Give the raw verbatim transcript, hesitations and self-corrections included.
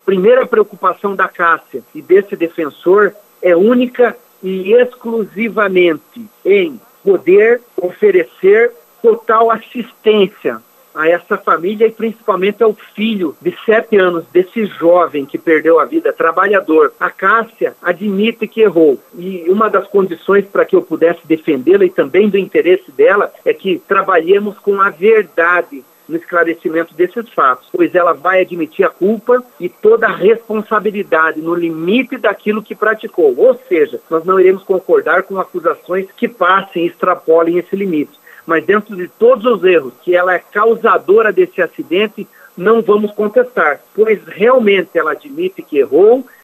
primeira preocupação da Cássia e desse defensor é única e exclusivamente em poder oferecer total assistência a essa família e principalmente ao filho de sete anos desse jovem que perdeu a vida, trabalhador. A Cássia admite que errou e uma das condições para que eu pudesse defendê-la e também do interesse dela é que trabalhemos com a verdade no esclarecimento desses fatos, pois ela vai admitir a culpa e toda a responsabilidade no limite daquilo que praticou. Ou seja, nós não iremos concordar com acusações que passem e extrapolem esse limite. Mas dentro de todos os erros que ela é causadora desse acidente, não vamos contestar, pois realmente ela admite que errou